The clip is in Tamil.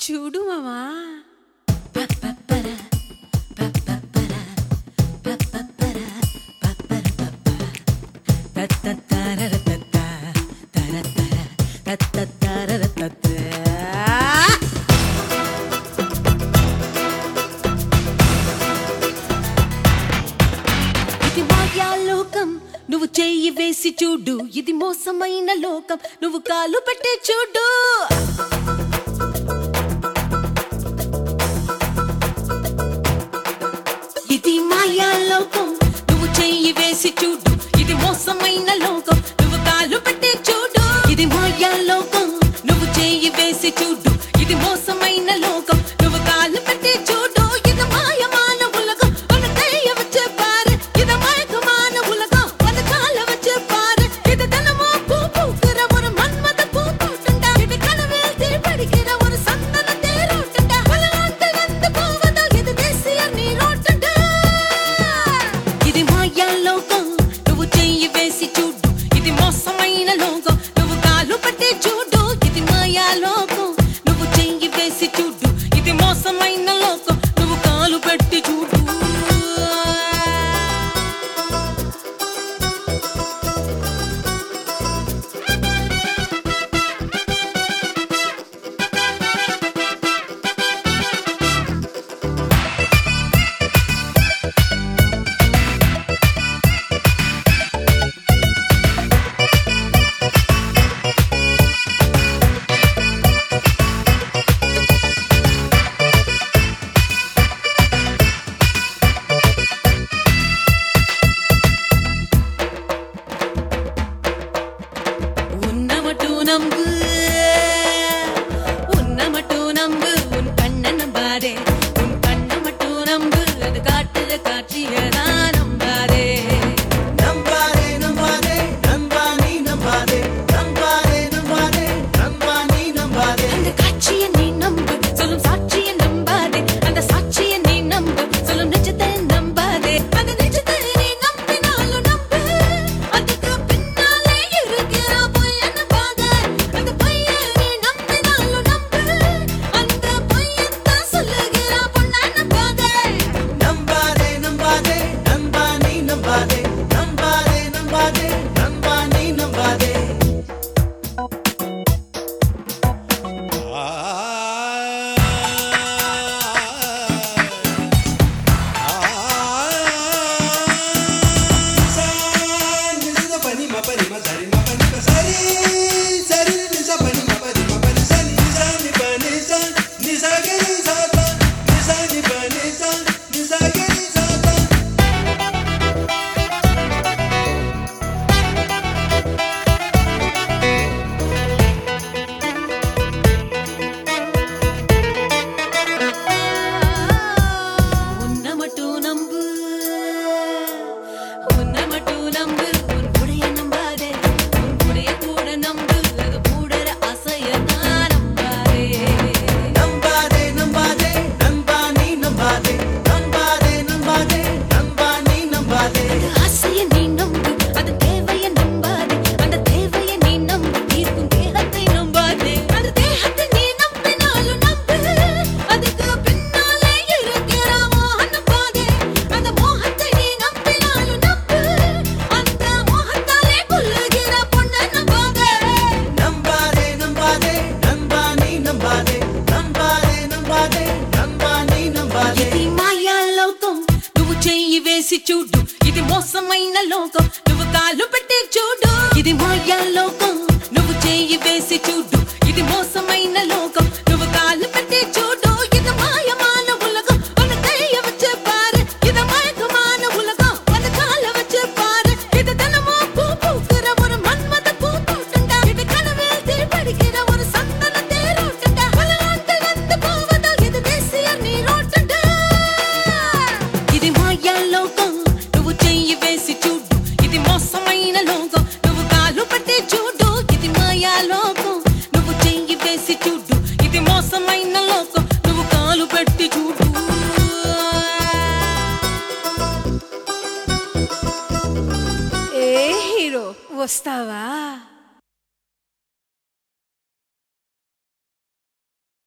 చూడు మామా ఇది మాయా లోకం నువ్వు చెయ్యి వేసి చూడు ఇది మోసమైన లోకం నువ్వు కాలు పెట్టే చూడు ఇది మాయా లోకం నువ్వు చెయ్యి వేసి చూడు ఇది మోసమైన లోకం నువ్వు కాలు పెట్టే చూడు ఇది మాయా లోకం నువ్వు చెయ్యి వేసి చూడు ఇది మోసమైన లోకం నువ్వు కాలు పెట్టే చూడు ఇది మాయమాన ఉలగం మన కయ్య వచ్చే పారు ఇది మాయకమాన ఉలగం మన కాల వచ్చే పారు ఇది தனமோ பூ பூக்கிற ஒரு மன்மத பூ பூட்டுண்டா இது கனவில் திருப்படிக்கிற ஒரு சந்தன தேரோட்டுண்டா பலவாண்டு வந்து போவதா இது தேசிய நீரோட்டுண்டா ఇది మాయా లోకం నువ్వు చెయ్యి వేసి చూడు ఇది మోసమైన లోకం నువ్వు కాలు పట్టే చూడు ఇది మాయా లోకం నువ్వు చెయ్యి వేసి చూడు ఇది మోసమైన లోకం నువ్వు కాలు పెట్టి చూడు உன்னமட்டு நம்பு உன் கண்ண நம்பாதே உன் கண்ண மட்டும் நம்பு அது காட்டுற காட்சியதான் நம்பாதே நம்பாதே நம்பாதே நம்பா நீ நம்பாதே நம்பாதே நம்பாதே நம்பா நீ நம்பாதே அந்த காட்சியை நீ நம்பு சொல்லும் சாட்சியை நம்பாதே அந்த சாட்சியை நீ நம்பு சொல்லும் நிஜத்தை நம்பாதே அந்த நிஜத்தை நீ நம்பினாலும் நம்பு அதுக்கு பின்னாலே இருக்கிற பொய்யை நம்பாதே அந்த பொய்யை நீ நம்பினாலும் நம்பு அந்த பொய்யத்தான் சொல்லுகிற பொண்ணை நம்பாதே நம்பாதே நம்பாதே நம்பா நீ நம்பாதே நம்பாதே நம்பாதே நம்பா நீ நம்பாதே உன்னை மட்டும் நம்பு உன்னை மட்டும் நம்பு உன் கூடைய நம்பாதே உன் கூடைய கூட நம்பு அது கூடற ஆசைய நான் நம்பாதே நம்பாதே நம்பாதே நம்பா நீ நம்பாதே நம்பாதே நம்பாதே நம்பா நீ நம்பாதே அந்த ஆசைய நீ நம்பு அது தேவைய நம்பாதே அந்த தேவைய நீ நம்பு தீர்க்கும் தேகத்தை நம்பாதே அந்த தேகத்தை நீ நம்பினாலும் நம்பு அதுக்கு பின்னாலே இருக்கிற மோகம் நம்பாதே அந்த மோகத்தை நீ நம்பினாலும் நம்பு அந்த மோகத்தாலே கொல்லுகிற பொண்ணை நம்பாதே நம்பாதே நம்பாதே நம்பா நீ நம்பாதே நம்பாதே நம்பாதே நம்பா நீ நம்பாதே ఇది మాయా లోకం నువ్వు చెయ్యి వేసి చూడు ఇది మోసమైన లోకం నువ్వు కాలు పెట్టి చూడు ఇది మాయా లోకం నువ్వు చెయ్యి వేసి చూడు ఇది మోసమైన లోకం నువ్వు కాలు పెట్టి చూడు ఇది మాయమాన ఉలగం మన కయ్య వచ్చే పారు ఇది మాయకమాన ఉలగం మన కాల వచ్చే పారు ఇది தனமோ பூ பூக்கிற ஒரு மன்மத பூ பூட்டுண்டா இது கனவில் திருப்படிக்கிற ஒரு சந்தன தேரோட்டுண்டா பலவாண்டு வந்து போவதா இது தேசிய நீரோட்டுண்டா ఇది మాయా లోకం నువ్వు చెయ్యి వేసి చూడు ఇది మోసమైన లోకం నువ్వు కాలు పట్టే చూడు ఇది మాయా లోకం నువ్వు చెయ్యి వేసి చూడు ఇది మోసమైన లోకం నువ్వు కాలు పెట్టి చూడు ఏ హీరో వస్తావా?